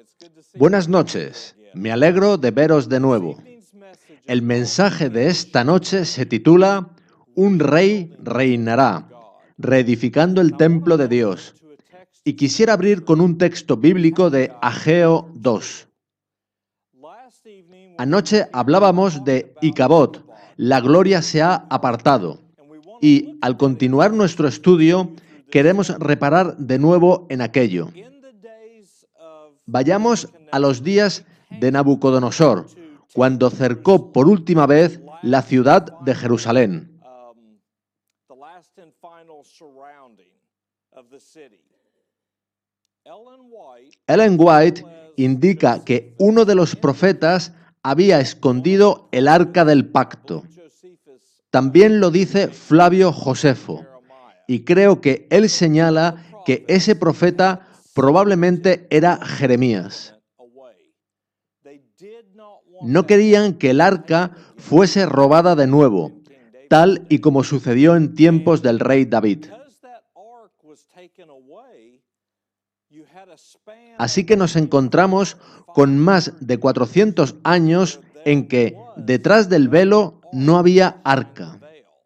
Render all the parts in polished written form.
Buenas noches, me alegro de veros de nuevo. El mensaje de esta noche se titula Un rey reinará, reedificando el templo de Dios. Y quisiera abrir con un texto bíblico de Ageo 2. Anoche hablábamos de Icabod, la gloria se ha apartado. Y al continuar nuestro estudio, queremos reparar de nuevo en aquello. Vayamos a los días de Nabucodonosor, cuando cercó por última vez la ciudad de Jerusalén. Ellen White indica que uno de los profetas había escondido el arca del pacto. También lo dice Flavio Josefo, y creo que él señala que ese profeta probablemente era Jeremías. No querían que el arca fuese robada de nuevo, tal y como sucedió en tiempos del rey David. Así que nos encontramos con más de 400 años en que detrás del velo no había arca.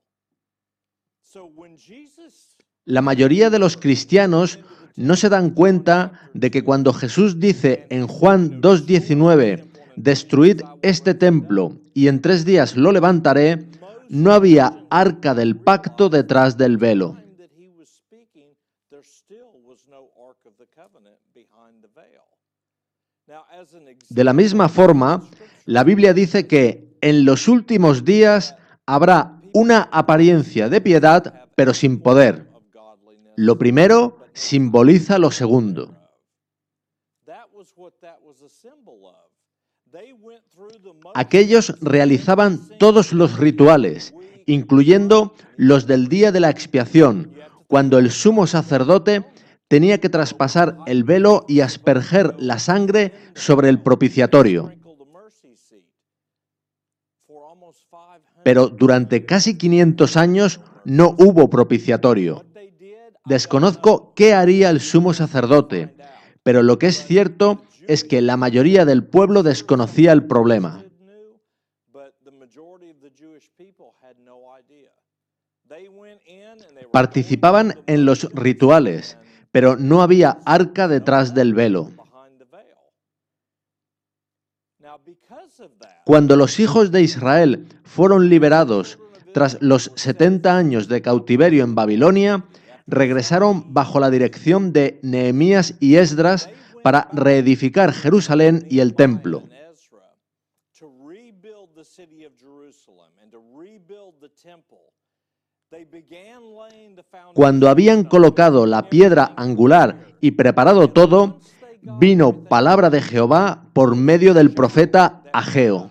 La mayoría de los cristianos no se dan cuenta de que cuando Jesús dice en Juan 2:19, destruid este templo y en 3 días lo levantaré, no había arca del pacto detrás del velo. De la misma forma, la Biblia dice que en los últimos días habrá una apariencia de piedad, pero sin poder. Lo primero simboliza lo segundo. Aquellos realizaban todos los rituales, incluyendo los del día de la expiación, cuando el sumo sacerdote tenía que traspasar el velo y asperger la sangre sobre el propiciatorio. Pero durante casi 500 años no hubo propiciatorio. Desconozco qué haría el sumo sacerdote, pero lo que es cierto es que la mayoría del pueblo desconocía el problema. Participaban en los rituales, pero no había arca detrás del velo. Cuando los hijos de Israel fueron liberados tras los 70 años de cautiverio en Babilonia, regresaron bajo la dirección de Nehemías y Esdras para reedificar Jerusalén y el templo. Cuando habían colocado la piedra angular y preparado todo, vino palabra de Jehová por medio del profeta Ageo.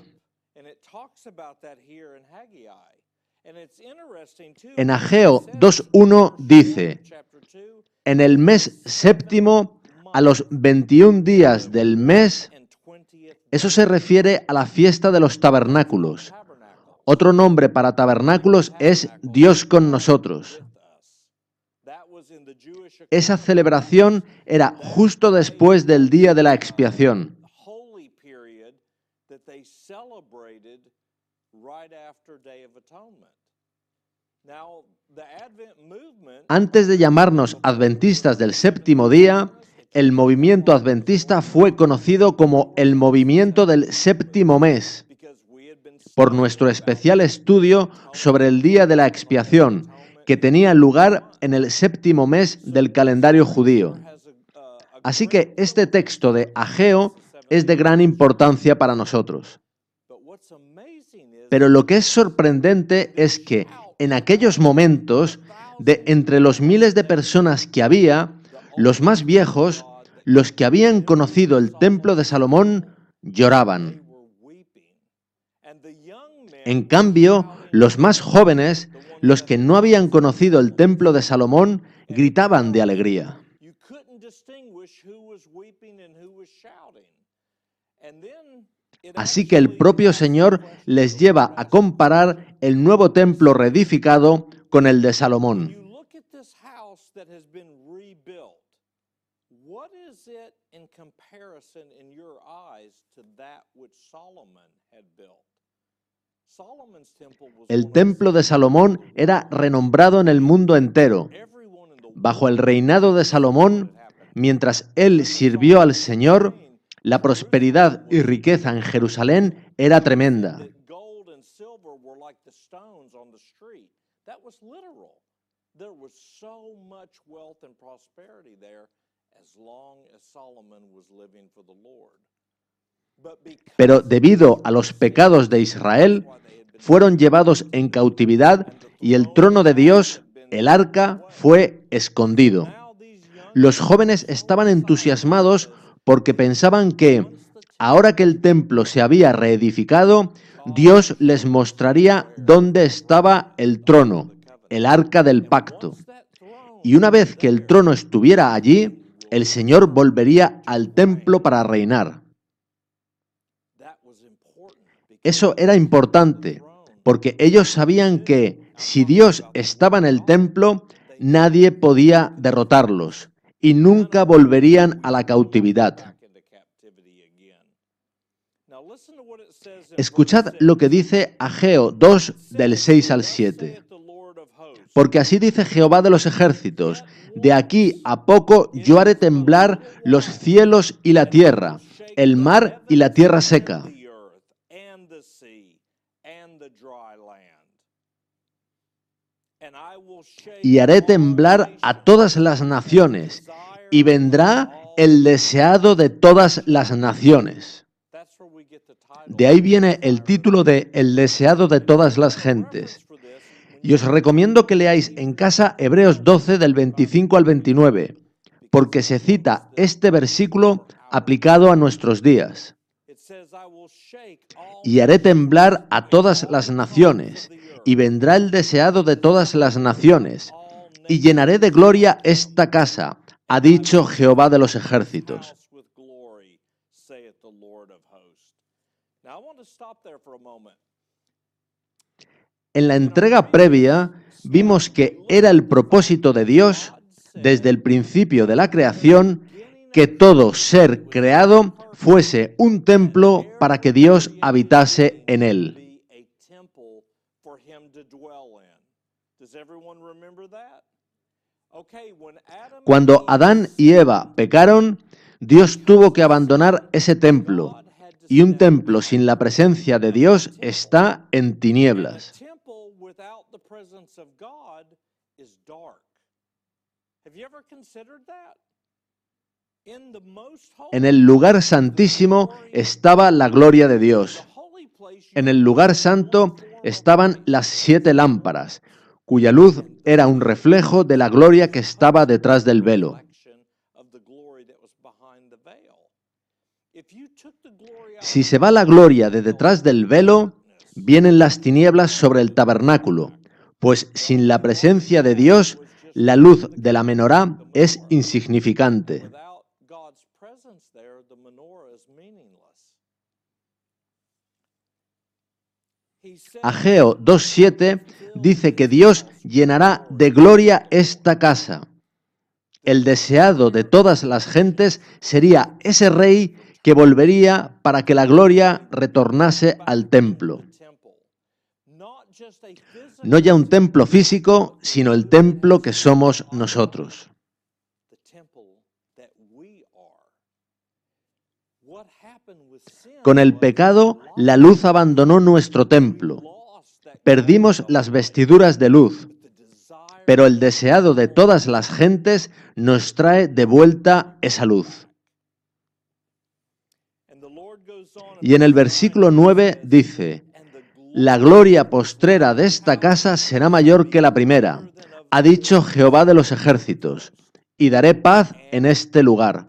En Ageo 2:1 dice, en el mes séptimo, a los 21 días del mes, eso se refiere a la fiesta de los tabernáculos. Otro nombre para tabernáculos es Dios con nosotros. Esa celebración era justo después del día de la expiación. Antes de llamarnos adventistas del séptimo día, el movimiento adventista fue conocido como el movimiento del séptimo mes, por nuestro especial estudio sobre el día de la expiación, que tenía lugar en el séptimo mes del calendario judío. Así que este texto de Ageo es de gran importancia para nosotros. Pero lo que es sorprendente es que en aquellos momentos, de entre los miles de personas que había, los más viejos, los que habían conocido el templo de Salomón, lloraban. En cambio, los más jóvenes, los que no habían conocido el templo de Salomón, gritaban de alegría. Así que el propio Señor les lleva a comparar el nuevo templo reedificado con el de Salomón. what is it in comparison in your eyes to that which Solomon had built? Solomon's temple was El one of templo de Salomón era renombrado en el mundo entero. everyone in the Bajo el reinado de Salomón, mientras él sirvió al Señor, la prosperidad y riqueza en Jerusalén era tremenda. that gold and silver were like the stones on the street. That was literal. There was so much wealth and prosperity there as long as Solomon was living for the Lord. Pero debido a los pecados de Israel, fueron llevados en cautividad y el trono de Dios, el arca, fue escondido. Los jóvenes estaban entusiasmados porque pensaban que, ahora que el templo se había reedificado, Dios les mostraría dónde estaba el trono, el arca del pacto. Y una vez que el trono estuviera allí, el Señor volvería al templo para reinar. Eso era importante, porque ellos sabían que si Dios estaba en el templo, nadie podía derrotarlos y nunca volverían a la cautividad. Escuchad lo que dice Ageo 2, del 6 al 7. Porque así dice Jehová de los ejércitos, de aquí a poco yo haré temblar los cielos y la tierra, el mar y la tierra seca. Y haré temblar a todas las naciones, y vendrá el deseado de todas las naciones. De ahí viene el título de El deseado de todas las gentes. Y os recomiendo que leáis en casa Hebreos 12 del 25 al 29, porque se cita este versículo aplicado a nuestros días. Y haré temblar a todas las naciones, y vendrá el deseado de todas las naciones, y llenaré de gloria esta casa, ha dicho Jehová de los ejércitos. En la entrega previa vimos que era el propósito de Dios, desde el principio de la creación, que todo ser creado fuese un templo para que Dios habitase en él. Cuando Adán y Eva pecaron, Dios tuvo que abandonar ese templo, y un templo sin la presencia de Dios está en tinieblas. En el lugar santísimo estaba la gloria de Dios. En el lugar santo estaban las 7 lámparas, cuya luz era un reflejo de la gloria que estaba detrás del velo. Si se va la gloria de detrás del velo, vienen las tinieblas sobre el tabernáculo, pues sin la presencia de Dios, la luz de la menorá es insignificante. Ageo 2:7 dice que Dios llenará de gloria esta casa. El deseado de todas las gentes sería ese rey que volvería para que la gloria retornase al templo. No ya un templo físico, sino el templo que somos nosotros. Con el pecado, la luz abandonó nuestro templo. Perdimos las vestiduras de luz, pero el deseado de todas las gentes nos trae de vuelta esa luz. Y en el versículo 9 dice: la gloria postrera de esta casa será mayor que la primera, ha dicho Jehová de los ejércitos, y daré paz en este lugar.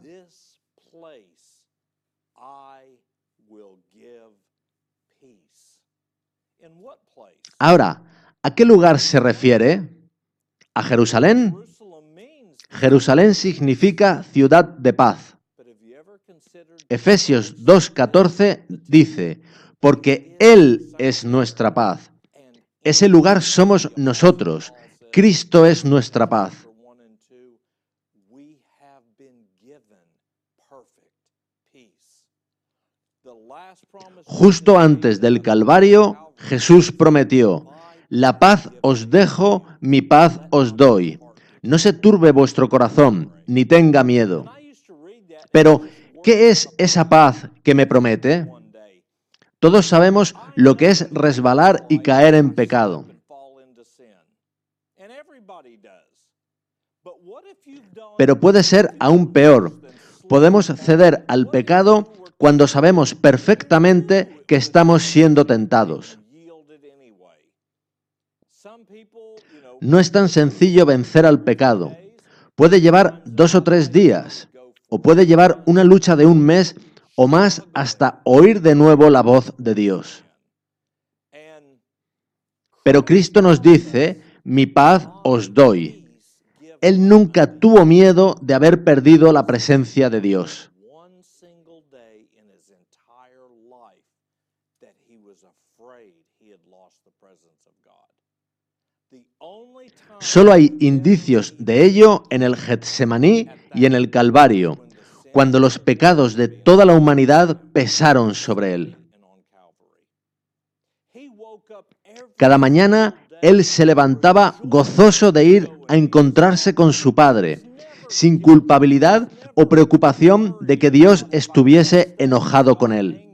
Ahora, ¿a qué lugar se refiere? ¿A Jerusalén? Jerusalén significa ciudad de paz. Efesios 2:14 dice: porque Él es nuestra paz. Ese lugar somos nosotros. Cristo es nuestra paz. Justo antes del Calvario, Jesús prometió: la paz os dejo, mi paz os doy. No se turbe vuestro corazón, ni tenga miedo. Pero, ¿qué es esa paz que me promete? Todos sabemos lo que es resbalar y caer en pecado. Pero puede ser aún peor. Podemos ceder al pecado cuando sabemos perfectamente que estamos siendo tentados. No es tan sencillo vencer al pecado. Puede llevar 2 o 3 días, o puede llevar una lucha de un mes o más hasta oír de nuevo la voz de Dios. Pero Cristo nos dice: mi paz os doy. Él nunca tuvo miedo de haber perdido la presencia de Dios. Solo hay indicios de ello en el Getsemaní y en el Calvario, cuando los pecados de toda la humanidad pesaron sobre él. Cada mañana él se levantaba gozoso de ir a encontrarse con su Padre, sin culpabilidad o preocupación de que Dios estuviese enojado con él.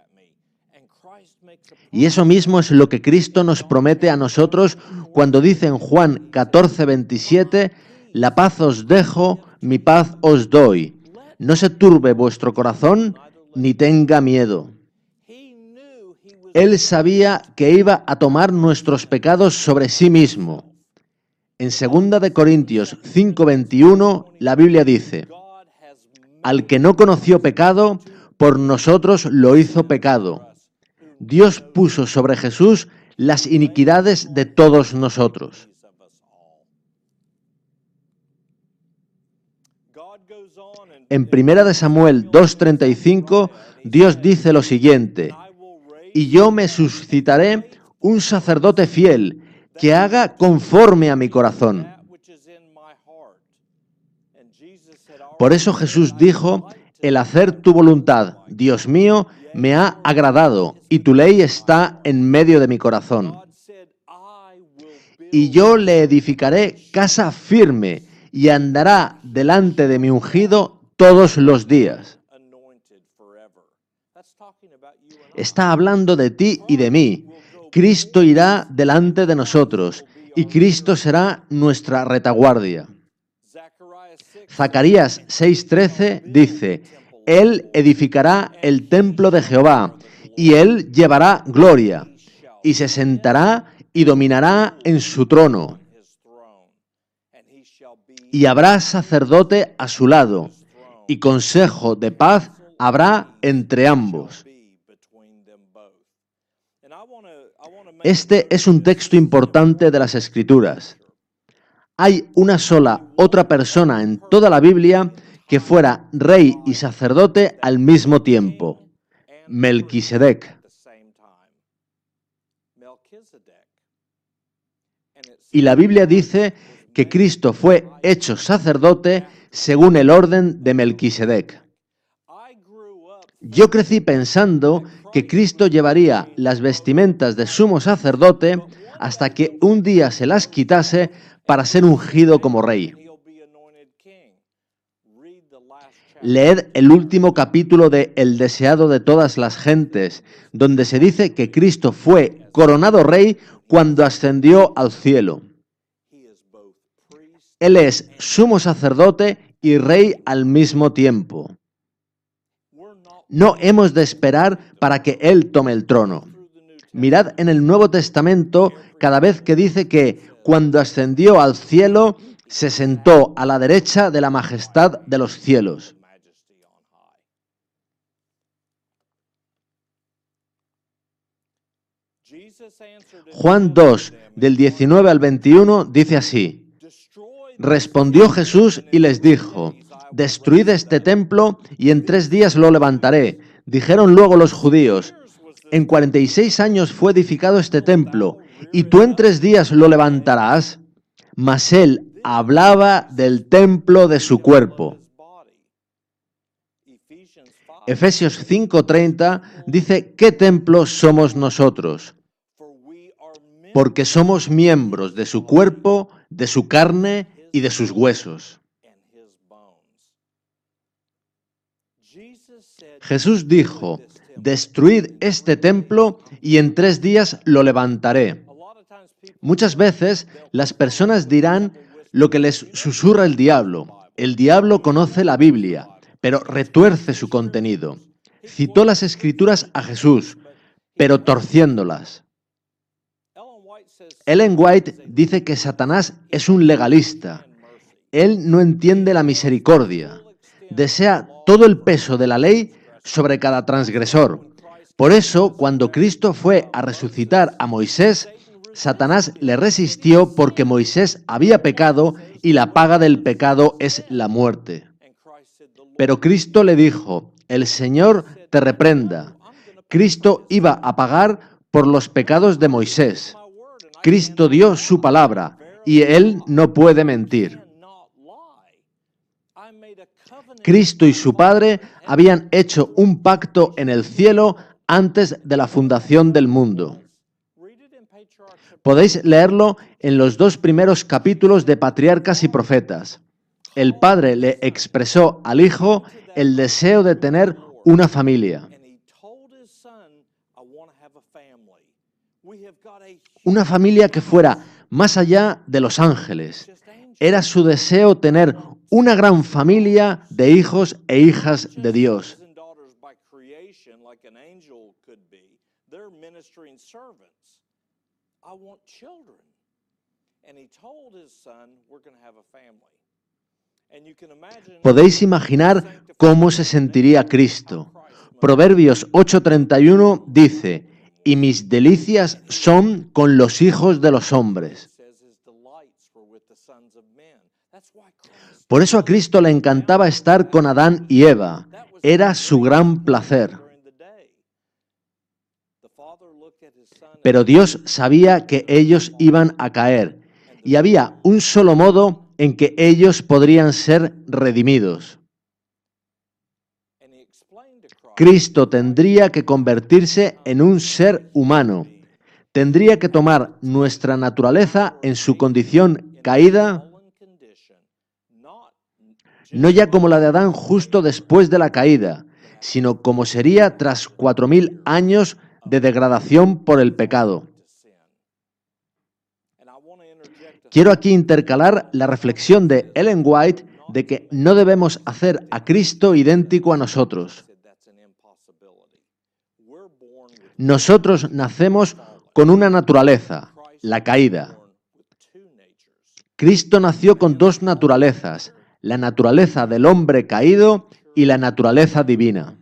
Y eso mismo es lo que Cristo nos promete a nosotros cuando dice en Juan 14:27, la paz os dejo, mi paz os doy. No se turbe vuestro corazón, ni tenga miedo. Él sabía que iba a tomar nuestros pecados sobre sí mismo. En 2 de Corintios 5:21, la Biblia dice: al que no conoció pecado, por nosotros lo hizo pecado. Dios puso sobre Jesús las iniquidades de todos nosotros. En 1 Samuel 2:35, Dios dice lo siguiente: y yo me suscitaré un sacerdote fiel, que haga conforme a mi corazón. Por eso Jesús dijo: el hacer tu voluntad, Dios mío, me ha agradado, y tu ley está en medio de mi corazón. Y yo le edificaré casa firme, y andará delante de mi ungido todos los días. Está hablando de ti y de mí. Cristo irá delante de nosotros, y Cristo será nuestra retaguardia. Zacarías 6:13 dice: Él edificará el templo de Jehová, y Él llevará gloria, y se sentará y dominará en su trono. Y habrá sacerdote a su lado, y consejo de paz habrá entre ambos. Este es un texto importante de las Escrituras. Hay una sola otra persona en toda la Biblia que fuera rey y sacerdote al mismo tiempo: Melquisedec. Y la Biblia dice que Cristo fue hecho sacerdote según el orden de Melquisedec. Yo crecí pensando que Cristo llevaría las vestimentas de sumo sacerdote hasta que un día se las quitase para ser ungido como rey. Leed el último capítulo de El deseado de todas las gentes, donde se dice que Cristo fue coronado rey cuando ascendió al cielo. Él es sumo sacerdote y rey al mismo tiempo. No hemos de esperar para que Él tome el trono. Mirad en el Nuevo Testamento cada vez que dice que cuando ascendió al cielo se sentó a la derecha de la majestad de los cielos. Juan 2, del 19 al 21, dice así: respondió Jesús y les dijo: destruid este templo y en 3 días lo levantaré. Dijeron luego los judíos: en 46 años fue edificado este templo, y tú en 3 días lo levantarás. Mas él hablaba del templo de su cuerpo. Efesios 5:30 dice, ¿qué templo somos nosotros? Porque somos miembros de su cuerpo, de su carne y de sus huesos. Jesús dijo, destruid este templo y en 3 días lo levantaré. Muchas veces las personas dirán lo que les susurra el diablo. El diablo conoce la Biblia, pero retuerce su contenido. Citó las Escrituras a Jesús, pero torciéndolas. Ellen White dice que Satanás es un legalista. Él no entiende la misericordia. Desea todo el peso de la ley sobre cada transgresor. Por eso, cuando Cristo fue a resucitar a Moisés, Satanás le resistió porque Moisés había pecado y la paga del pecado es la muerte. Pero Cristo le dijo, el Señor te reprenda. Cristo iba a pagar por los pecados de Moisés. Cristo dio su palabra y Él no puede mentir. Cristo y su Padre habían hecho un pacto en el cielo antes de la fundación del mundo. Podéis leerlo en los 2 primeros capítulos de Patriarcas y Profetas. El Padre le expresó al Hijo el deseo de tener una familia. Una familia que fuera más allá de los ángeles. Era su deseo tener una gran familia de hijos e hijas de Dios. Podéis imaginar cómo se sentiría Cristo. Proverbios 8:31 dice, y mis delicias son con los hijos de los hombres. Por eso a Cristo le encantaba estar con Adán y Eva. Era su gran placer. Pero Dios sabía que ellos iban a caer y había un solo modo en que ellos podrían ser redimidos. Cristo tendría que convertirse en un ser humano. Tendría que tomar nuestra naturaleza en su condición caída, no ya como la de Adán justo después de la caída, sino como sería tras 4000 años de degradación por el pecado. Quiero aquí intercalar la reflexión de Ellen White de que no debemos hacer a Cristo idéntico a nosotros. Nosotros nacemos con una naturaleza, la caída. Cristo nació con 2 naturalezas, la naturaleza del hombre caído y la naturaleza divina.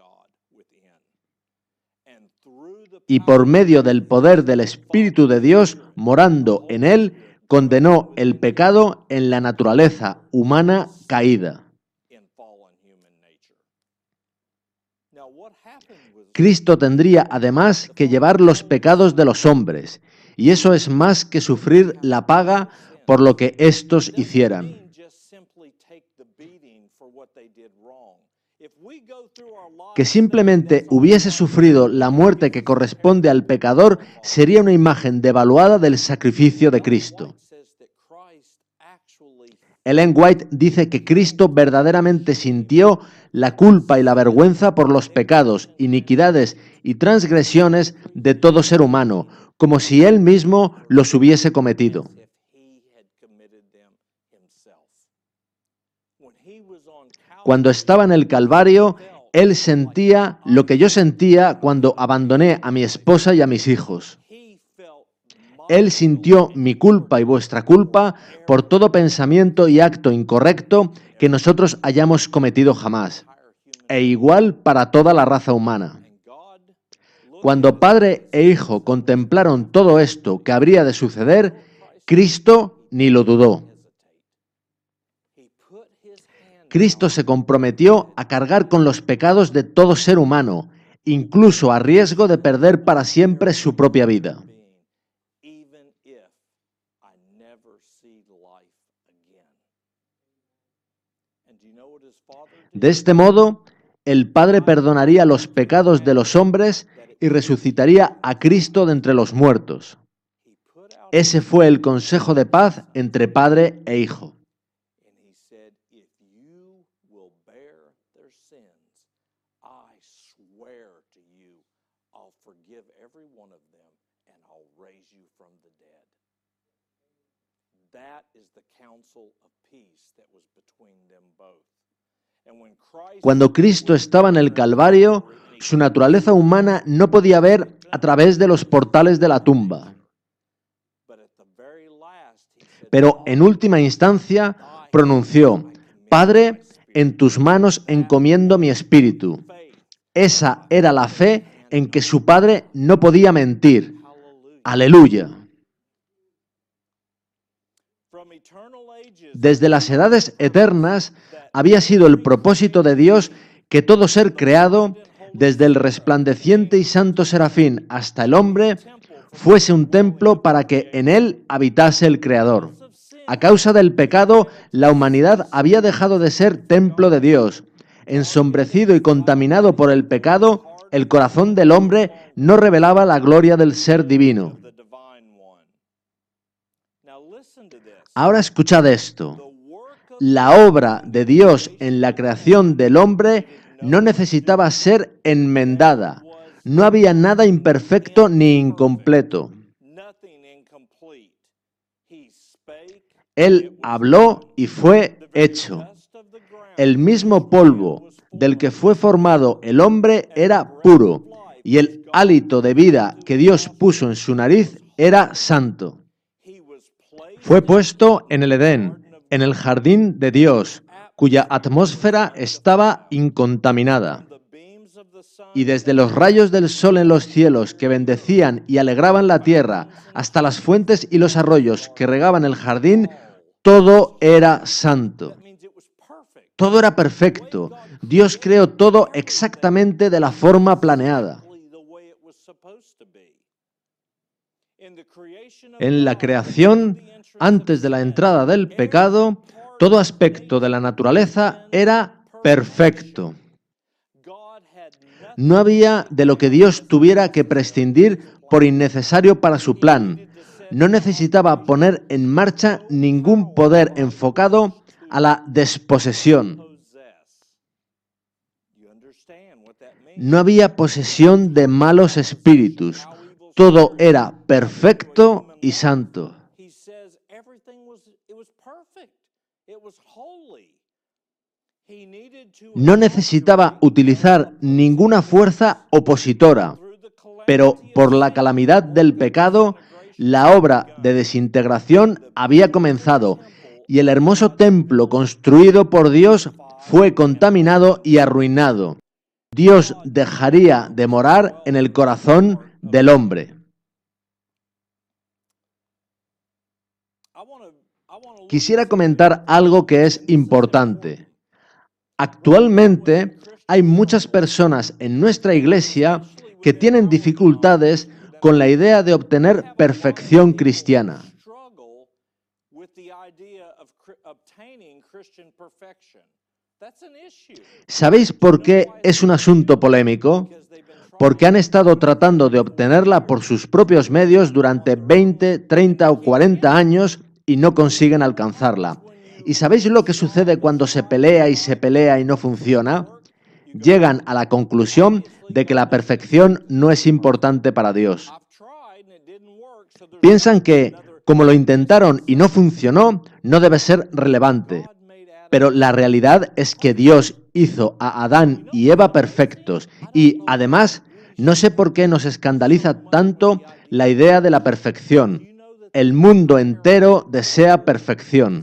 Y por medio del poder del Espíritu de Dios morando en él, condenó el pecado en la naturaleza humana caída. Cristo tendría además que llevar los pecados de los hombres, y eso es más que sufrir la paga por lo que éstos hicieran. Que simplemente hubiese sufrido la muerte que corresponde al pecador sería una imagen devaluada del sacrificio de Cristo. Ellen White dice que Cristo verdaderamente sintió la culpa y la vergüenza por los pecados, iniquidades y transgresiones de todo ser humano, como si Él mismo los hubiese cometido. Cuando estaba en el Calvario, Él sentía lo que yo sentía cuando abandoné a mi esposa y a mis hijos. Él sintió mi culpa y vuestra culpa por todo pensamiento y acto incorrecto que nosotros hayamos cometido jamás, e igual para toda la raza humana. Cuando Padre e Hijo contemplaron todo esto que habría de suceder, Cristo ni lo dudó. Cristo se comprometió a cargar con los pecados de todo ser humano, incluso a riesgo de perder para siempre su propia vida. De este modo, el Padre perdonaría los pecados de los hombres y resucitaría a Cristo de entre los muertos. Ese fue el consejo de paz entre padre e hijo. Cuando Cristo estaba en el Calvario, su naturaleza humana no podía ver a través de los portales de la tumba. Pero en última instancia pronunció: Padre, en tus manos encomiendo mi espíritu. Esa era la fe en que su Padre no podía mentir. ¡Aleluya! Desde las edades eternas había sido el propósito de Dios que todo ser creado, desde el resplandeciente y santo serafín hasta el hombre, fuese un templo para que en él habitase el Creador. A causa del pecado, la humanidad había dejado de ser templo de Dios. Ensombrecido y contaminado por el pecado, el corazón del hombre no revelaba la gloria del ser divino. Ahora escuchad esto. La obra de Dios en la creación del hombre no necesitaba ser enmendada. No había nada imperfecto ni incompleto. Él habló y fue hecho. El mismo polvo del que fue formado el hombre era puro, y el hálito de vida que Dios puso en su nariz era santo. Fue puesto en el Edén, en el jardín de Dios, cuya atmósfera estaba incontaminada. Y desde los rayos del sol en los cielos que bendecían y alegraban la tierra, hasta las fuentes y los arroyos que regaban el jardín, todo era santo. Todo era perfecto. Dios creó todo exactamente de la forma planeada. En la creación, antes de la entrada del pecado, todo aspecto de la naturaleza era perfecto. No había de lo que Dios tuviera que prescindir por innecesario para su plan. No necesitaba poner en marcha ningún poder enfocado a la desposesión. No había posesión de malos espíritus. Todo era perfecto y santo. No necesitaba utilizar ninguna fuerza opositora, pero por la calamidad del pecado, la obra de desintegración había comenzado y el hermoso templo construido por Dios fue contaminado y arruinado. Dios dejaría de morar en el corazón del hombre. Quisiera comentar algo que es importante. Actualmente hay muchas personas en nuestra iglesia que tienen dificultades con la idea de obtener perfección cristiana. ¿Sabéis por qué es un asunto polémico? Porque han estado tratando de obtenerla por sus propios medios durante 20, 30 o 40 años y no consiguen alcanzarla. ¿Y sabéis lo que sucede cuando se pelea y no funciona? Llegan a la conclusión de que la perfección no es importante para Dios. Piensan que, como lo intentaron y no funcionó, no debe ser relevante. Pero la realidad es que Dios hizo a Adán y Eva perfectos y, además, no sé por qué nos escandaliza tanto la idea de la perfección. El mundo entero desea perfección.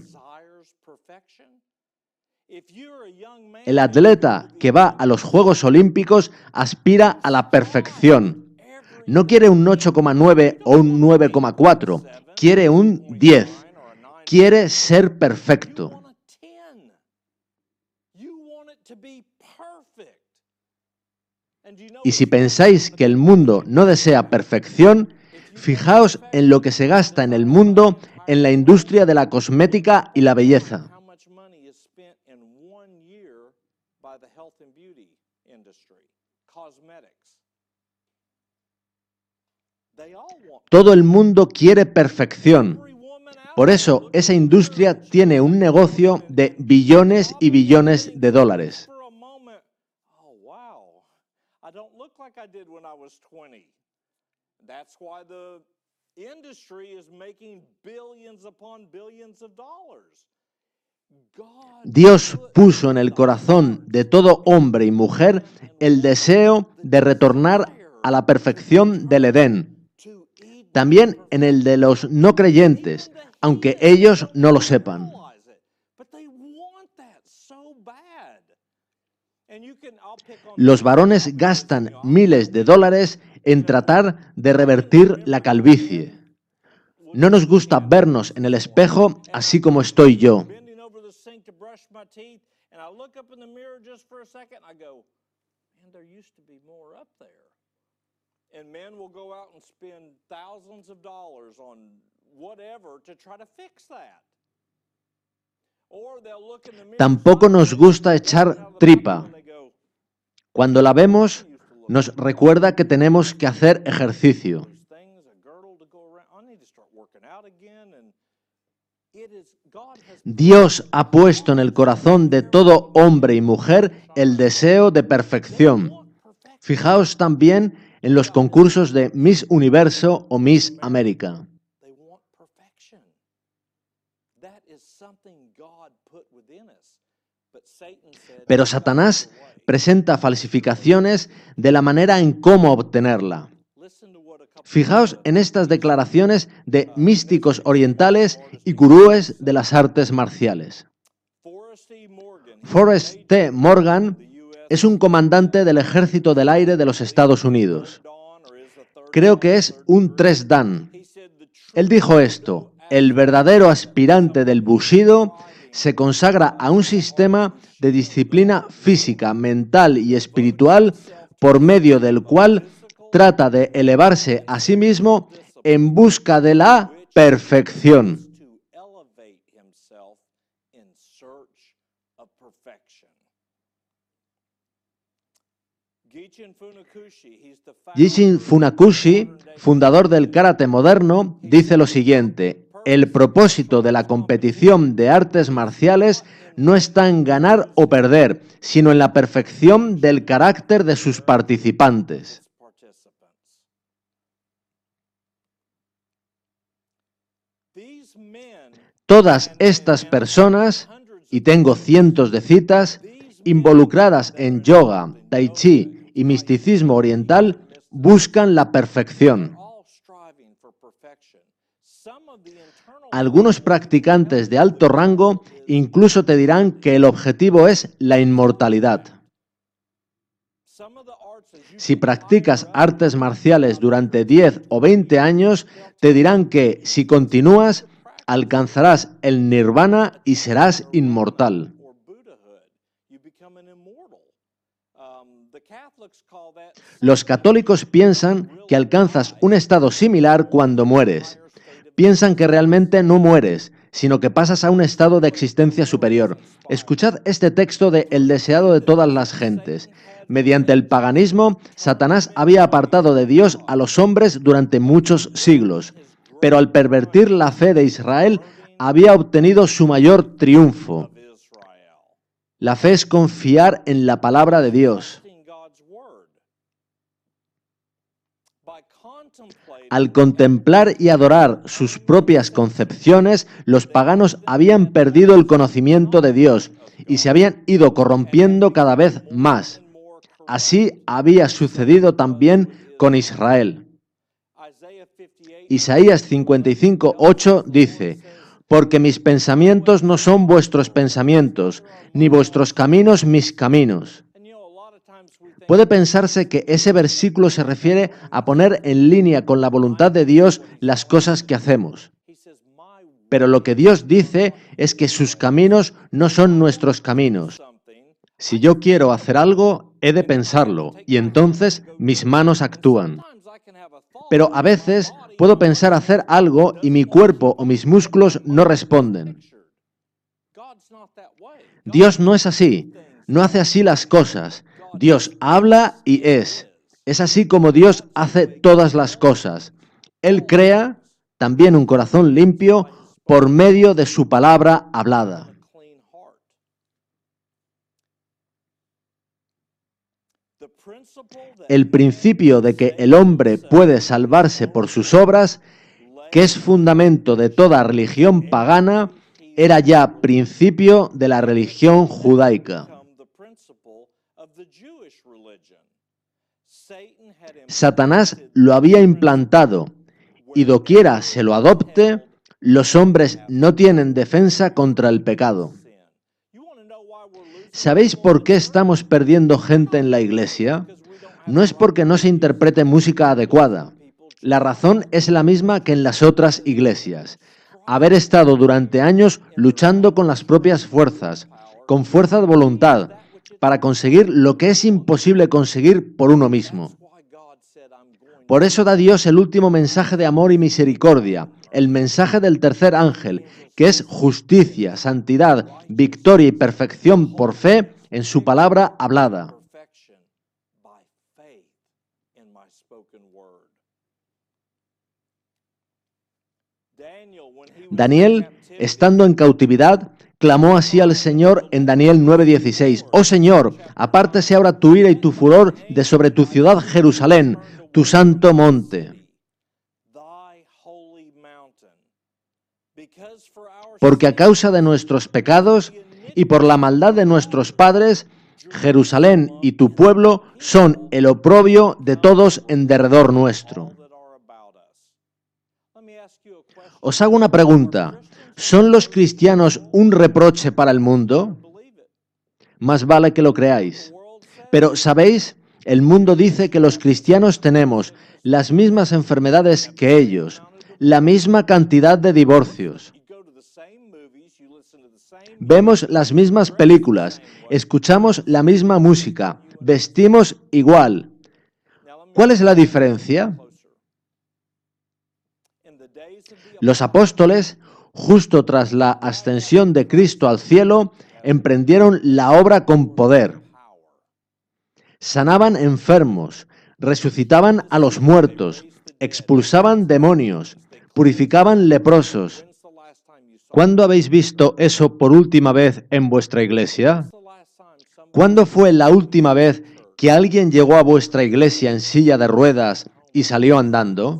El atleta que va a los Juegos Olímpicos aspira a la perfección. No quiere un 8,9 o un 9,4, quiere un 10. Quiere ser perfecto. Y si pensáis que el mundo no desea perfección, fijaos en lo que se gasta en el mundo en la industria de la cosmética y la belleza. industry, cosmetics. They all want Todo el mundo quiere perfección. Por eso, esa industria tiene un negocio de billones y billones de dólares. for a moment, oh wow, I don't look like I did when I was 20. That's why the industry is making billions upon billions of dollars. God Dios puso en el corazón de todo hombre y mujer el deseo de retornar a la perfección del Edén. to Eden, También en el de los no creyentes, aunque ellos no lo sepan. realize it, but they want that so bad. And you can, I'll pick on Los varones gastan miles de dólares en tratar de revertir la calvicie. No nos gusta vernos en el espejo así como estoy yo. bending over the sink to brush my teeth, and I look up in the mirror just for a second, I go, man, there used to be more up there. And men will go out and spend thousands of dollars on whatever to try to fix that. Or they'll look in the mirror Tampoco nos gusta echar tripa. and they go, Cuando la vemos, nos recuerda que tenemos que hacer ejercicio. those things, a girdle to go around. I need to start working out again. And it is, God has Dios ha puesto en el corazón de todo hombre y mujer el deseo de perfección. perfect. Fijaos también en los concursos de Miss Universo o Miss América. They want perfection. That is something God put within us. But Satan said, Pero Satanás presenta falsificaciones de la manera en cómo obtenerla. listen to what a couple Fijaos en estas declaraciones de místicos orientales y gurúes de las artes marciales. Forrest E. Morgan, Forrest T. Morgan the U.S. es un comandante del Ejército del Aire de los Estados Unidos. Dawn, or is the third Creo que es un 3 Dan. he said the true Él dijo esto: el verdadero aspirante del Bushido se consagra a un sistema de disciplina física, mental y espiritual por medio del cual trata de elevarse a sí mismo en busca de la perfección. to elevate himself in search of perfection. Gichin Funakoshi, he's the Gishin Funakoshi, fundador del karate moderno, dice lo siguiente: el propósito de la competición de artes marciales no está en ganar o perder, sino en la perfección del carácter de sus participantes. participants. These men, Todas estas personas, y tengo cientos de citas, involucradas en yoga, tai chi y misticismo oriental, buscan la perfección. all striving for perfection. Some of the internal Algunos practicantes de alto rango incluso te dirán que el objetivo es la inmortalidad. some of the arts as you Si practicas artes marciales durante 10 o 20 años, te dirán que si continúas, alcanzarás el nirvana y serás inmortal. or Buddhahood, you become an immortal. The Catholics call that Los católicos piensan que alcanzas un estado similar cuando mueres. Piensan que realmente no mueres, sino que pasas a un estado de existencia superior. Escuchad este texto de El deseado de todas las gentes. Mediante el paganismo, Satanás había apartado de Dios a los hombres durante muchos siglos, pero al pervertir la fe de Israel, había obtenido su mayor triunfo. of Israel. La fe es confiar en la palabra de Dios. Trusting God's word. By contemplating Al contemplar y adorar sus propias concepciones, los paganos habían perdido el conocimiento de Dios y se habían ido corrompiendo cada vez más. more Así había sucedido también con Israel. Isaiah 58, Isaías 55:8 dice: porque mis pensamientos no son vuestros pensamientos, ni vuestros caminos mis caminos. and you know, a lot of times we think Puede pensarse que ese versículo se refiere a poner en línea con la voluntad de Dios las cosas que hacemos. he says, my Pero lo que Dios dice es que sus caminos no son nuestros caminos. something, Si yo quiero hacer algo, he de pensarlo, y entonces mis manos actúan. sometimes I can have a thought, Pero a veces puedo pensar hacer algo y mi cuerpo o mis músculos no responden. God's not that way. Dios no es así, no hace así las cosas. Dios habla y es. Es así como Dios hace todas las cosas. Él crea también un corazón limpio por medio de su palabra hablada. El principio de que el hombre puede salvarse por sus obras, que es fundamento de toda religión pagana, era ya principio de la religión judaica. Satanás lo había implantado y doquiera se lo adopte, los hombres no tienen defensa contra el pecado. ¿Sabéis por qué estamos perdiendo gente en la iglesia? No es porque no se interprete música adecuada. La razón es la misma que en las otras iglesias. Haber estado durante años luchando con las propias fuerzas, con fuerza de voluntad, para conseguir lo que es imposible conseguir por uno mismo. Por eso da Dios el último mensaje de amor y misericordia, el mensaje del tercer ángel, que es justicia, santidad, victoria y perfección por fe en su palabra hablada. Daniel, estando en cautividad, clamó así al Señor en Daniel 9:16. Oh Señor, apártese ahora tu ira y tu furor de sobre tu ciudad Jerusalén, tu santo monte. Porque a causa de nuestros pecados y por la maldad de nuestros padres, Jerusalén y tu pueblo son el oprobio de todos en derredor nuestro. Os hago una pregunta. ¿Son los cristianos un reproche para el mundo? Más vale que lo creáis. Pero, ¿sabéis? El mundo dice que los cristianos tenemos las mismas enfermedades que ellos, la misma cantidad de divorcios. Vemos las mismas películas, escuchamos la misma música, vestimos igual. ¿Cuál es la diferencia? Los apóstoles, justo tras la ascensión de Cristo al cielo, emprendieron la obra con poder. Sanaban enfermos, resucitaban a los muertos, expulsaban demonios, purificaban leprosos. ¿Cuándo habéis visto eso por última vez en vuestra iglesia? ¿Cuándo fue la última vez que alguien llegó a vuestra iglesia en silla de ruedas y salió andando?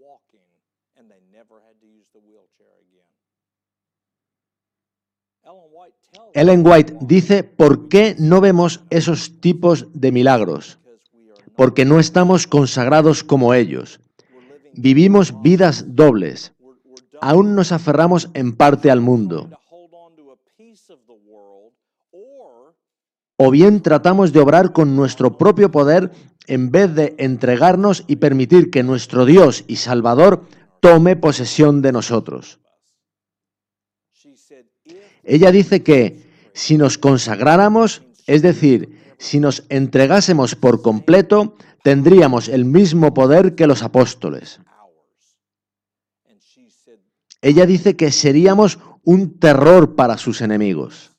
Ellen White dice, ¿por qué no vemos esos tipos de milagros? Porque no estamos consagrados como ellos. Vivimos vidas dobles. Aún nos aferramos en parte al mundo. O bien tratamos de obrar con nuestro propio poder en vez de entregarnos y permitir que nuestro Dios y Salvador tome posesión de nosotros. Ella dice que si nos consagráramos, es decir, si nos entregásemos por completo, tendríamos el mismo poder que los apóstoles. Ella dice que seríamos un terror para sus enemigos.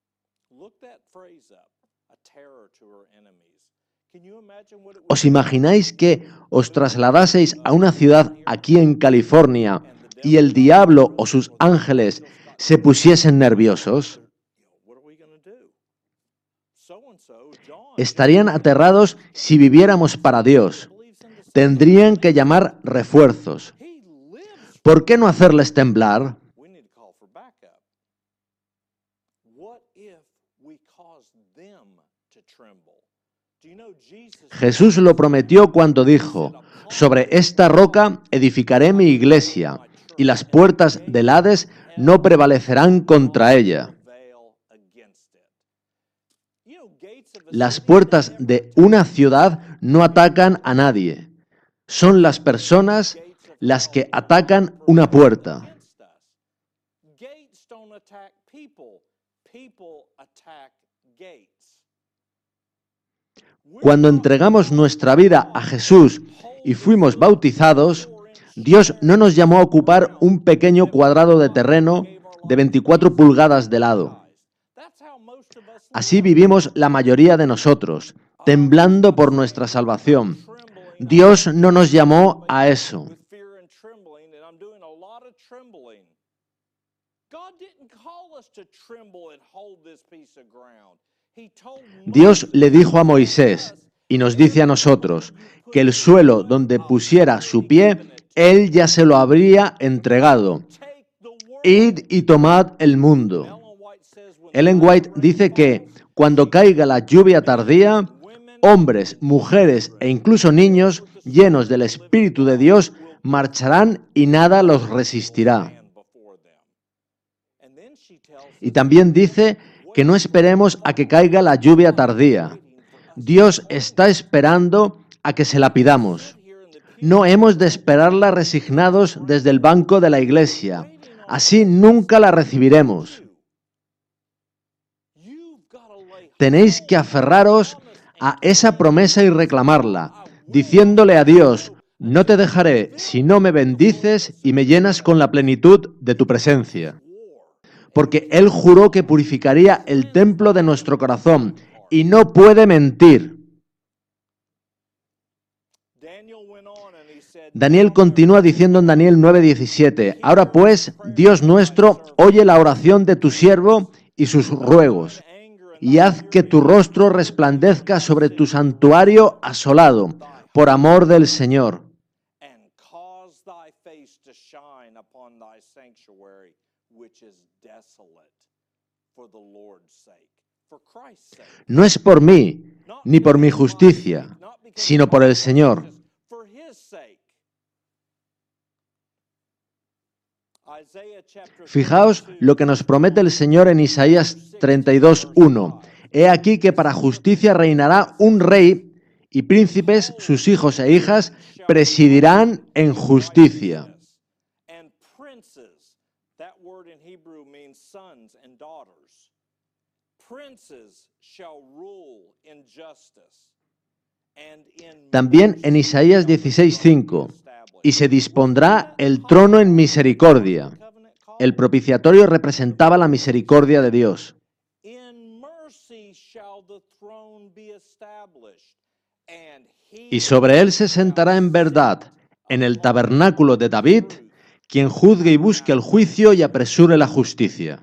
¿Os imagináis que os trasladaseis a una ciudad aquí en California y el diablo o sus ángeles se pusiesen nerviosos? Estarían aterrados si viviéramos para Dios. Tendrían que llamar refuerzos. ¿Por qué no hacerles temblar? Jesús lo prometió cuando dijo, sobre esta roca edificaré mi iglesia, y las puertas del Hades no prevalecerán contra ella. Las puertas de una ciudad no atacan a nadie. Son las personas las que atacan una puerta. Cuando entregamos nuestra vida a Jesús y fuimos bautizados, Dios no nos llamó a ocupar un pequeño cuadrado de terreno de 24 pulgadas de lado. Así vivimos la mayoría de nosotros. temblando por nuestra salvación. Dios no nos llamó a eso. Dios le dijo a Moisés, y nos dice a nosotros, que el suelo donde pusiera su pie, Él ya se lo habría entregado. Id y tomad el mundo. Ellen White dice que cuando caiga la lluvia tardía, hombres, mujeres e incluso niños llenos del Espíritu de Dios marcharán y nada los resistirá. Y también dice que no esperemos a que caiga la lluvia tardía. Dios está esperando a que se la pidamos. No hemos de esperarla resignados desde el banco de la iglesia. Así nunca la recibiremos. Tenéis que aferraros a esa promesa y reclamarla, diciéndole a Dios, no te dejaré si no me bendices y me llenas con la plenitud de tu presencia. Porque Él juró que purificaría el templo de nuestro corazón y no puede mentir. Daniel continúa diciendo en Daniel 9:17, ahora pues, Dios nuestro, oye la oración de tu siervo y sus ruegos, y haz que tu rostro resplandezca sobre tu santuario asolado, por amor del Señor. No es por mí, ni por mi justicia, sino por el Señor. Fijaos lo que nos promete el Señor en Isaías 32:1. He aquí que para justicia reinará un rey y príncipes, sus hijos e hijas, presidirán en justicia. También en Isaías 16:5. Y se dispondrá el trono en misericordia. El propiciatorio representaba la misericordia de Dios. Y sobre él se sentará en verdad, en el tabernáculo de David, quien juzgue y busque el juicio y apresure la justicia.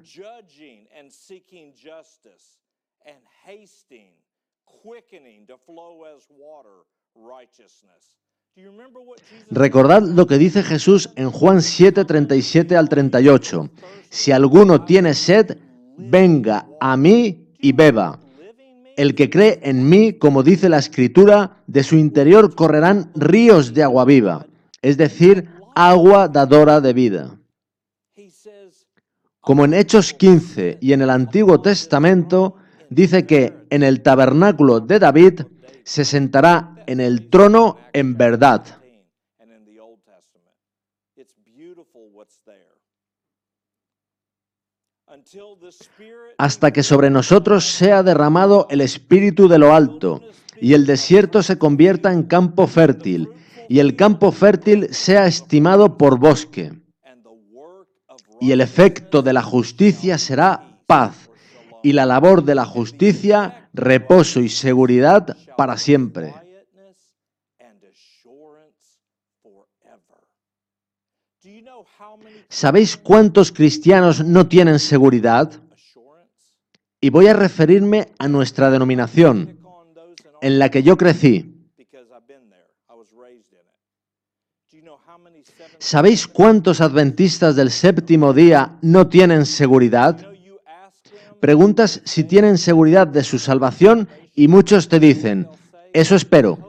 Recordad lo que dice Jesús en Juan 7:37 al 38. Si alguno tiene sed, venga a mí y beba. El que cree en mí, como dice la Escritura, de su interior correrán ríos de agua viva, es decir, agua dadora de vida. Como en Hechos 15 y en el Antiguo Testamento, dice que en el tabernáculo de David se sentará en el trono en verdad. Hasta que sobre nosotros sea derramado el Espíritu de lo alto, y el desierto se convierta en campo fértil, y el campo fértil sea estimado por bosque. Y el efecto de la justicia será paz, y la labor de la justicia, reposo y seguridad para siempre. ¿Sabéis cuántos cristianos no tienen seguridad? Y voy a referirme a nuestra denominación, en la que yo crecí. ¿Sabéis cuántos adventistas del séptimo día no tienen seguridad? Preguntas si tienen seguridad de su salvación y muchos te dicen, eso espero.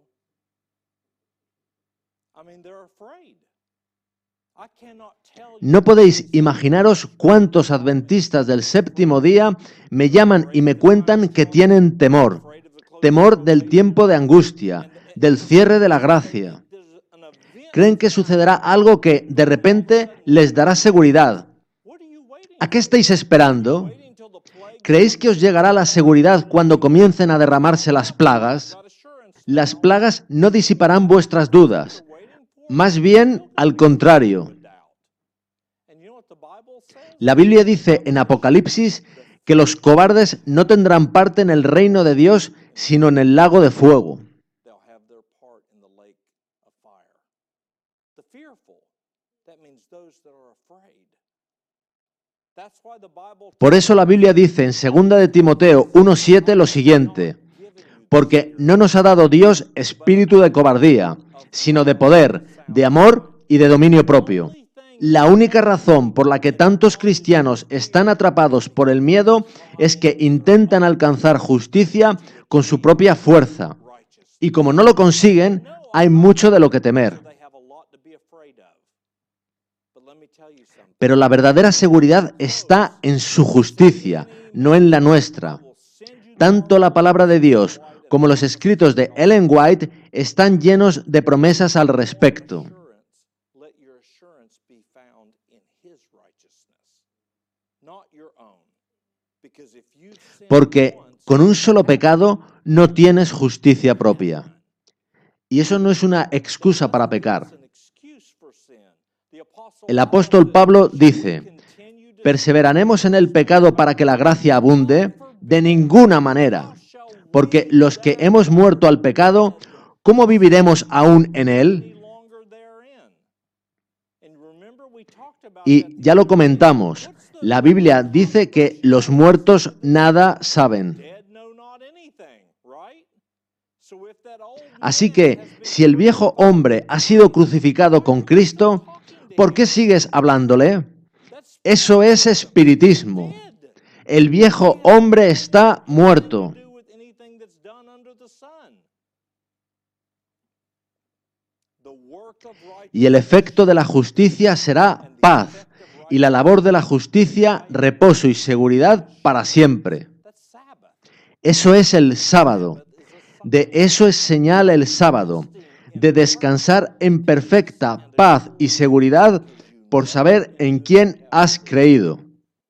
No podéis imaginaros cuántos adventistas del séptimo día me llaman y me cuentan que tienen temor. Temor del tiempo de angustia, del cierre de la gracia. Creen que sucederá algo que de repente les dará seguridad. ¿A qué estáis esperando? ¿Creéis que os llegará la seguridad cuando comiencen a derramarse las plagas? Las plagas no disiparán vuestras dudas. Más bien, al contrario. La Biblia dice en Apocalipsis que los cobardes no tendrán parte en el reino de Dios, sino en el lago de fuego. They'll have their part in the lake of fire. The fearful, that means those that are afraid. That's why the Bible Por eso la Biblia dice en 2 de Timoteo 1:7 lo siguiente: porque no nos ha dado Dios espíritu de cobardía, sino de poder, de amor y de dominio propio. La única razón por la que tantos cristianos están atrapados por el miedo es que intentan alcanzar justicia con su propia fuerza. Y como no lo consiguen, hay mucho de lo que temer. they have a lot to be afraid of. But let me tell you something. Pero la verdadera seguridad está en su justicia, no en la nuestra. Tanto la palabra de Dios como los escritos de Ellen White están llenos de promesas al respecto. Let your assurance be found in his righteousness, not your own. Because if you've sinned Porque once, con un solo pecado no tienes justicia propia. Y eso no es una excusa para pecar. it's an excuse for sin. The apostle El apóstol Pablo dice: perseveraremos en el pecado para que la gracia abunde. De ninguna manera. Porque los que hemos muerto al pecado, ¿cómo viviremos aún en él? longer therein. And remember we talked about Y ya lo comentamos, la Biblia dice que los muertos nada saben. dead know not anything, right? So if that old Así que, si el viejo hombre ha sido crucificado con Cristo, ¿por qué sigues hablándole? Eso es espiritismo. El viejo hombre está muerto. do with anything that's done under the sun. The work of Y el efecto de la justicia será paz, y la labor de la justicia, reposo y seguridad para siempre. that's Sabbath. Eso es el sábado. De eso es señal el sábado, de descansar en perfecta paz y seguridad por saber en quién has creído.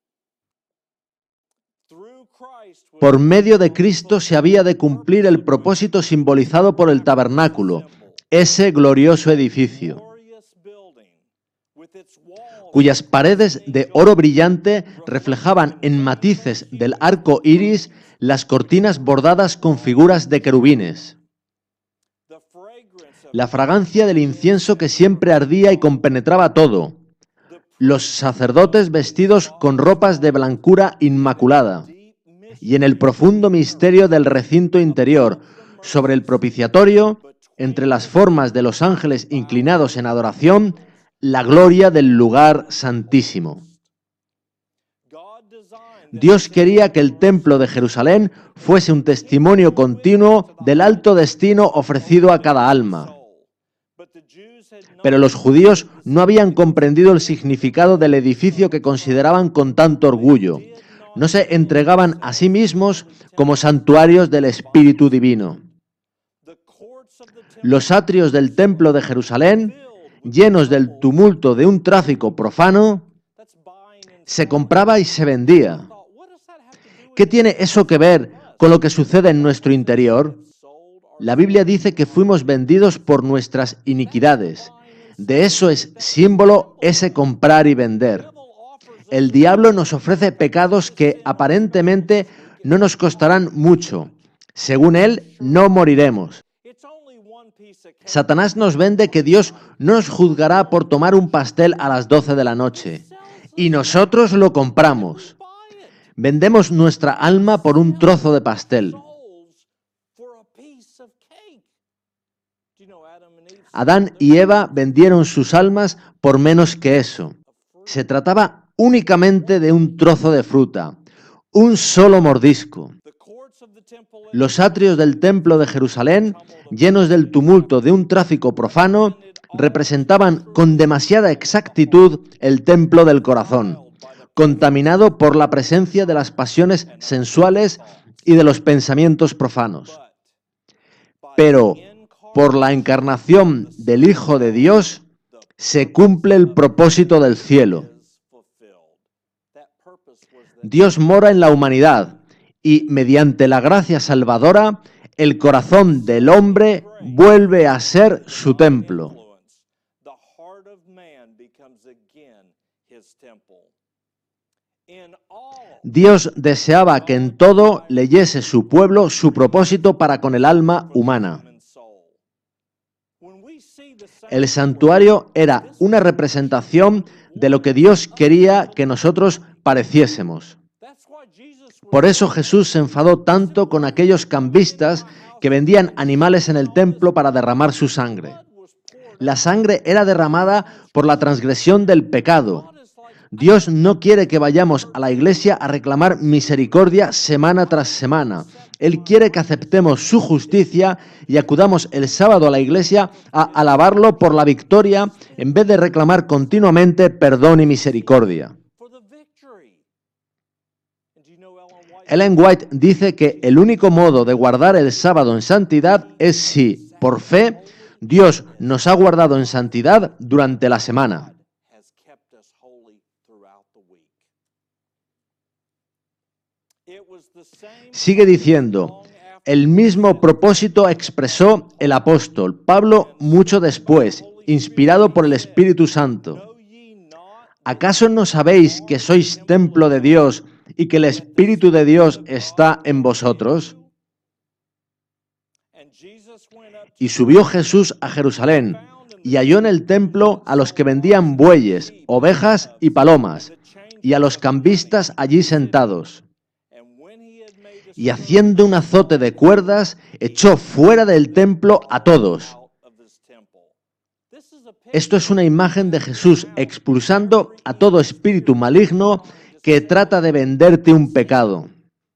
Through Christ was Por medio de Cristo se había de cumplir el propósito simbolizado por el tabernáculo, ese glorioso edificio, glorious building with its walls cuyas paredes de oro brillante reflejaban en matices del arco iris las cortinas bordadas con figuras de querubines. the fragrance of La fragancia del incienso que siempre ardía y compenetraba todo. Los sacerdotes vestidos con ropas de blancura inmaculada. deep mystery Y en el profundo misterio del recinto interior, sobre el propiciatorio, entre las formas de los ángeles inclinados en adoración, la gloria del lugar santísimo. God designed that Dios quería que el templo de Jerusalén fuese un testimonio continuo del alto destino ofrecido a cada alma. soul. But the Jews had no Pero los judíos no habían comprendido el significado del edificio que consideraban con tanto orgullo. No se entregaban a sí mismos como santuarios del Espíritu Divino. the courts of the temple Los atrios del templo de Jerusalén, llenos del tumulto de un tráfico profano, that's buying and se compraba y se vendía. thought, what does that have to do with ¿Qué tiene eso que ver con lo que sucede en nuestro interior? sold or La Biblia dice que fuimos vendidos por nuestras iniquidades. De eso es símbolo ese comprar y vender. devil offers us El diablo nos ofrece pecados que aparentemente no nos costarán mucho. Según él, no moriremos. it's only one piece of cake. Satanás nos vende que Dios no nos juzgará por tomar un pastel a las 12 de la noche. Y nosotros lo compramos. Buy it. Vendemos nuestra alma por un trozo de pastel. Souls for a piece of cake. Do you know Adam and Eve? Adán y Eva vendieron sus almas por menos que eso. Se trataba únicamente de un trozo de fruta, un solo mordisco. The courts of the temple Los atrios del templo de Jerusalén, llenos del tumulto de un tráfico profano, representaban con demasiada exactitud el templo del corazón, contaminado por la presencia de las pasiones sensuales y de los pensamientos profanos. Pero por la encarnación del Hijo de Dios se cumple el propósito del cielo. is fulfilled. That purpose was that Dios mora en la humanidad y mediante la gracia salvadora, el corazón del hombre vuelve a ser su templo. influence. The heart of man becomes again his temple. Dios deseaba que en todo leyese su pueblo su propósito para con el alma humana. El santuario era una representación de lo que Dios quería que nosotros pareciésemos. Por eso Jesús se enfadó tanto con aquellos cambistas que vendían animales en el templo para derramar su sangre. La sangre era derramada por la transgresión del pecado. Dios no quiere que vayamos a la iglesia a reclamar misericordia semana tras semana. Él quiere que aceptemos su justicia y acudamos el sábado a la iglesia a alabarlo por la victoria en vez de reclamar continuamente perdón y misericordia. Ellen White dice que el único modo de guardar el sábado en santidad es si, por fe, Dios nos ha guardado en santidad durante la semana. Sigue diciendo, el mismo propósito expresó el apóstol Pablo mucho después, inspirado por el Espíritu Santo. ¿Acaso no sabéis que sois templo de Dios y que el Espíritu de Dios está en vosotros? Y subió Jesús a Jerusalén, y halló en el templo a los que vendían bueyes, ovejas y palomas, y a los cambistas allí sentados. Y haciendo un azote de cuerdas, echó fuera del templo a todos. Esto es una imagen de Jesús expulsando a todo espíritu maligno que trata de venderte un pecado.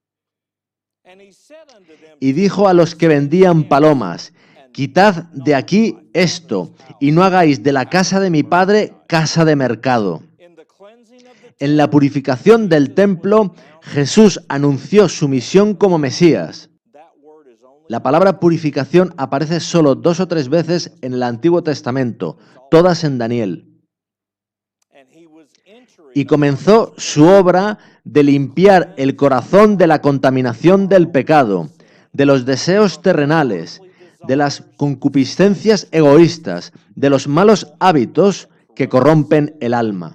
Y dijo a los que vendían palomas, quitad de aquí esto, y no hagáis de la casa de mi padre casa de mercado. En la purificación del templo, Jesús anunció su misión como Mesías. La palabra purificación aparece solo 2 o 3 veces en el Antiguo Testamento, todas en Daniel. Y comenzó su obra de limpiar el corazón de la contaminación del pecado, de los deseos terrenales, de las concupiscencias egoístas, de los malos hábitos que corrompen el alma.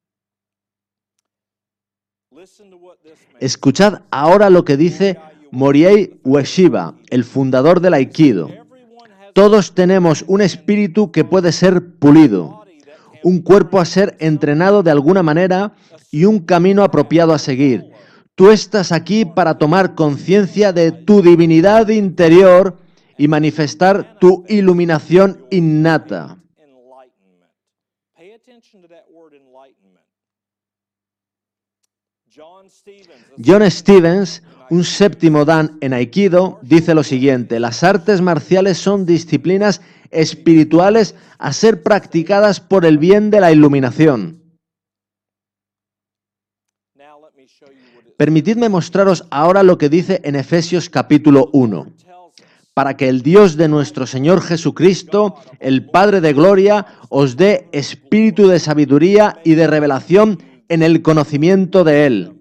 Escuchad ahora lo que dice Moriei Ueshiba, el fundador del Aikido. Todos tenemos un espíritu que puede ser pulido, un cuerpo a ser entrenado de alguna manera y un camino apropiado a seguir. Tú estás aquí para tomar conciencia de tu divinidad interior y manifestar tu iluminación innata. John Stevens, un séptimo dan en Aikido, dice lo siguiente: las artes marciales son disciplinas espirituales a ser practicadas por el bien de la iluminación. Permitidme mostraros ahora lo que dice en Efesios capítulo 1. Para que el Dios de nuestro Señor Jesucristo, el Padre de gloria, os dé espíritu de sabiduría y de revelación en el conocimiento de Él.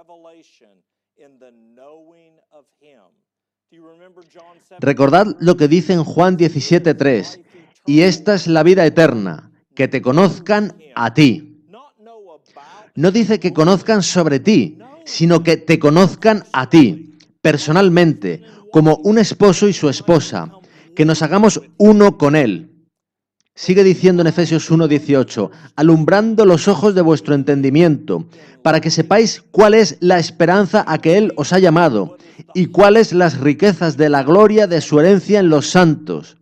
Recordad lo que dice en Juan 17:3, y esta es la vida eterna, que te conozcan a ti. No dice que conozcan sobre ti, sino que te conozcan a ti, personalmente, como un esposo y su esposa, que nos hagamos uno con Él. Sigue diciendo en Efesios 1:18, alumbrando los ojos de vuestro entendimiento, para que sepáis cuál es la esperanza a que Él os ha llamado, y cuáles las riquezas de la gloria de su herencia en los santos.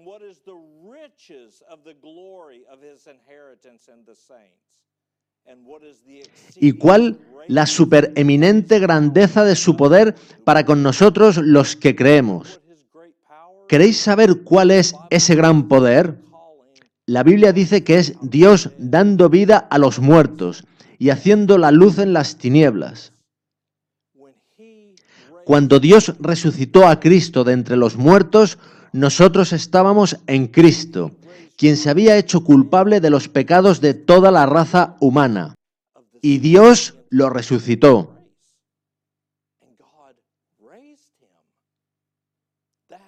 Y cuál la supereminente grandeza de su poder para con nosotros los que creemos. ¿Queréis saber cuál es ese gran poder? La Biblia dice que es Dios dando vida a los muertos y haciendo la luz en las tinieblas. Cuando Dios resucitó a Cristo de entre los muertos, nosotros estábamos en Cristo, quien se había hecho culpable de los pecados de toda la raza humana. Y Dios lo resucitó.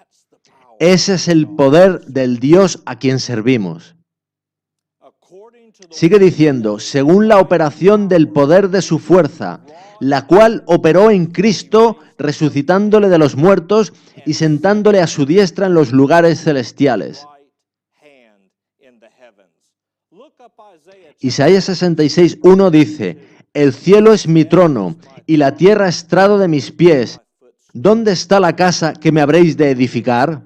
Ese es el poder del Dios a quien servimos. Sigue diciendo, según la operación del poder de su fuerza, la cual operó en Cristo, resucitándole de los muertos y sentándole a su diestra en los lugares celestiales. Isaías 66:1 dice, el cielo es mi trono y la tierra estrado de mis pies. ¿Dónde está la casa que me habréis de edificar?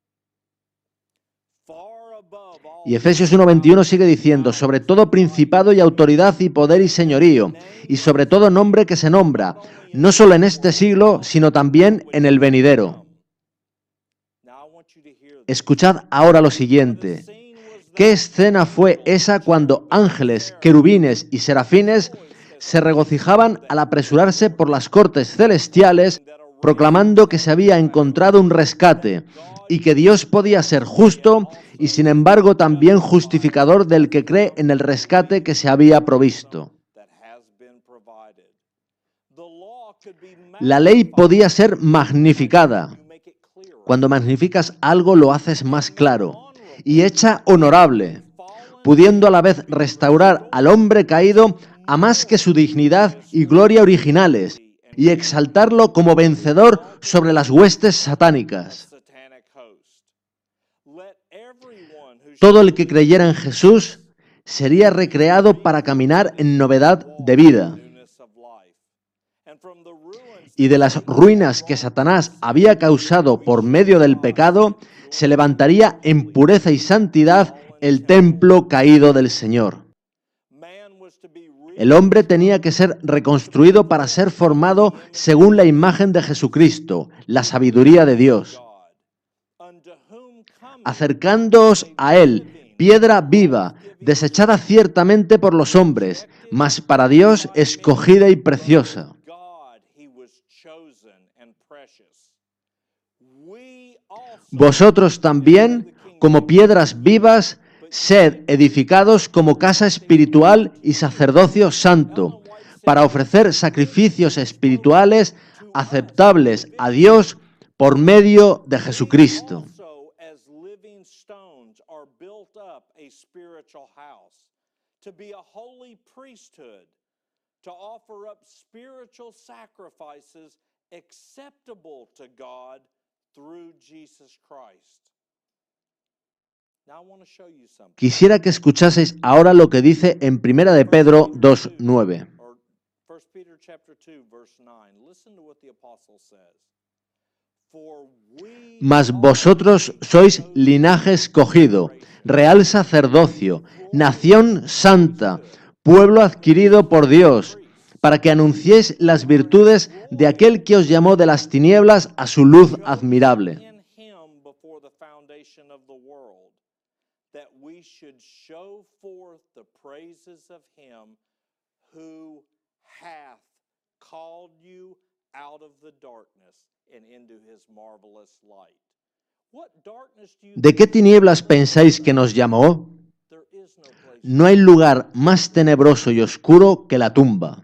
Y Efesios 1:21 sigue diciendo, sobre todo principado y autoridad y poder y señorío, y sobre todo nombre que se nombra, no solo en este siglo, sino también en el venidero. Escuchad ahora lo siguiente. ¿Qué escena fue esa cuando ángeles, querubines y serafines se regocijaban al apresurarse por las cortes celestiales, proclamando que se había encontrado un rescate y que Dios podía ser justo y sin embargo también justificador del que cree en el rescate que se había provisto? La ley podía ser magnificada. Cuando magnificas algo lo haces más claro y hecha honorable, pudiendo a la vez restaurar al hombre caído a más que su dignidad y gloria originales, y exaltarlo como vencedor sobre las huestes satánicas. Todo el que creyera en Jesús sería recreado para caminar en novedad de vida. Y de las ruinas que Satanás había causado por medio del pecado, se levantaría en pureza y santidad el templo caído del Señor. El hombre tenía que ser reconstruido para ser formado según la imagen de Jesucristo, la sabiduría de Dios. Acercándoos a Él, piedra viva, desechada ciertamente por los hombres, mas para Dios escogida y preciosa. Vosotros también, como piedras vivas, sed edificados como casa espiritual y sacerdocio santo, para ofrecer sacrificios espirituales aceptables a Dios por medio de Jesucristo. Quisiera que escuchaseis ahora lo que dice en 1 de Pedro 2:9. Mas vosotros sois linaje escogido, real sacerdocio, nación santa, pueblo adquirido por Dios, para que anunciéis las virtudes de aquel que os llamó de las tinieblas a su luz admirable. ¿De qué tinieblas pensáis que nos llamó? No hay lugar más tenebroso y oscuro que la tumba.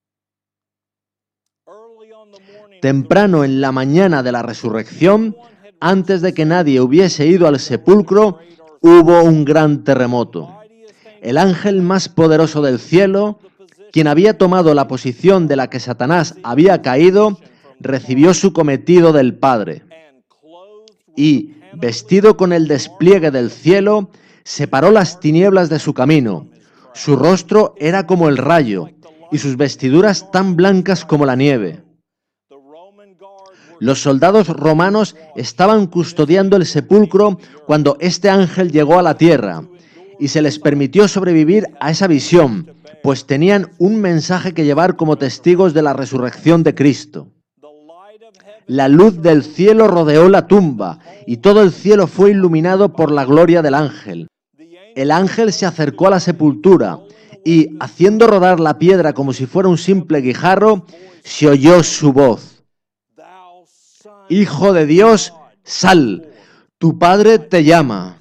Temprano en la mañana de la resurrección, antes de que nadie hubiese ido al sepulcro, hubo un gran terremoto. El ángel más poderoso del cielo, quien había tomado la posición de la que Satanás había caído, recibió su cometido del Padre. Y, vestido con el despliegue del cielo, separó las tinieblas de su camino. Su rostro era como el rayo, y sus vestiduras tan blancas como la nieve. Los soldados romanos estaban custodiando el sepulcro cuando este ángel llegó a la tierra, y se les permitió sobrevivir a esa visión, pues tenían un mensaje que llevar como testigos de la resurrección de Cristo. La luz del cielo rodeó la tumba, y todo el cielo fue iluminado por la gloria del ángel. El ángel se acercó a la sepultura, y, haciendo rodar la piedra como si fuera un simple guijarro, se oyó su voz. Hijo de Dios, sal, tu Padre te llama.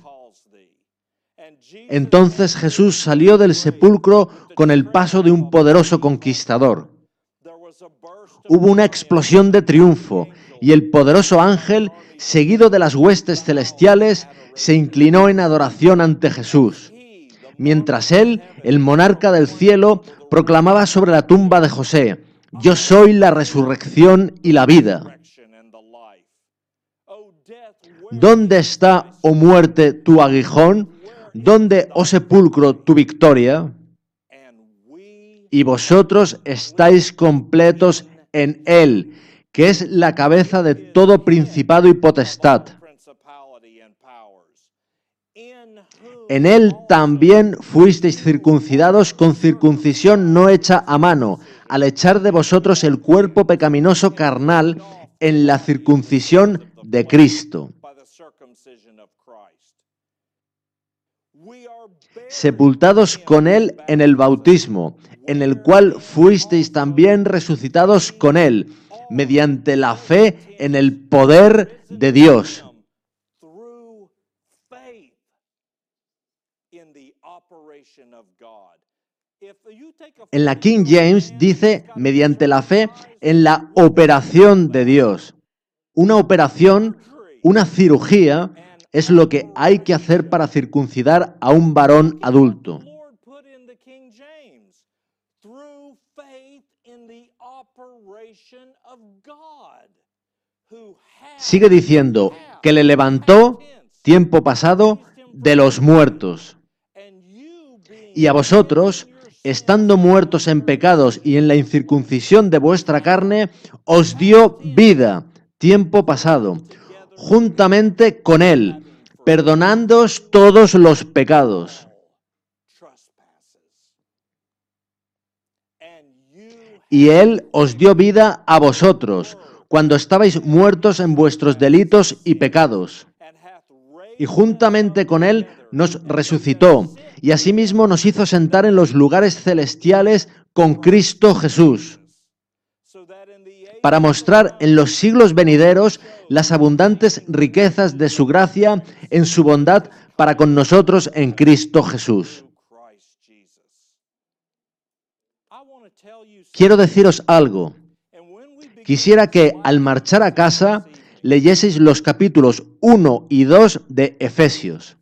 Entonces Jesús salió del sepulcro con el paso de un poderoso conquistador. Hubo una explosión de triunfo, y el poderoso ángel, seguido de las huestes celestiales, se inclinó en adoración ante Jesús. mientras él, el monarca del cielo, proclamaba sobre la tumba de José: yo soy la resurrección y la vida. ¿Dónde está, oh muerte, tu aguijón? ¿Dónde, oh sepulcro, tu victoria? Y vosotros estáis completos en él, que es la cabeza de todo principado y potestad. En él también fuisteis circuncidados con circuncisión no hecha a mano, al echar de vosotros el cuerpo pecaminoso carnal en la circuncisión de Cristo. Sepultados con él en el bautismo, en el cual fuisteis también resucitados con él, mediante la fe en el poder de Dios. En la King James dice mediante la fe en la operación de Dios. Una operación, una cirugía, es lo que hay que hacer para circuncidar a un varón adulto. Sigue diciendo que le levantó, tiempo pasado, de los muertos. Y a vosotros, estando muertos en pecados y en la incircuncisión de vuestra carne, os dio vida, tiempo pasado, juntamente con él, perdonándoos todos los pecados. Y él os dio vida a vosotros, cuando estabais muertos en vuestros delitos y pecados. Y juntamente con él nos resucitó, y asimismo nos hizo sentar en los lugares celestiales con Cristo Jesús, para mostrar en los siglos venideros las abundantes riquezas de su gracia en su bondad para con nosotros en Cristo Jesús. Quiero deciros algo. Quisiera que al marchar a casa leyeseis los capítulos 1 y 2 de Efesios.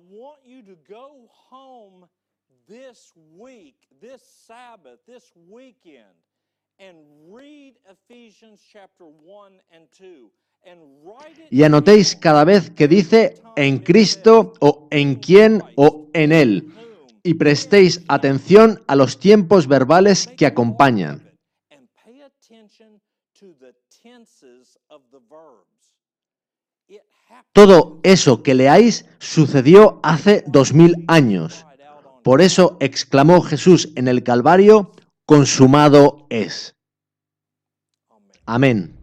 Y anotéis cada vez que dice en Cristo o en quién o en él, y prestéis atención a los tiempos verbales que acompañan. Todo eso que leáis sucedió hace 2000 años. Por eso exclamó Jesús en el Calvario: consumado es. Amén.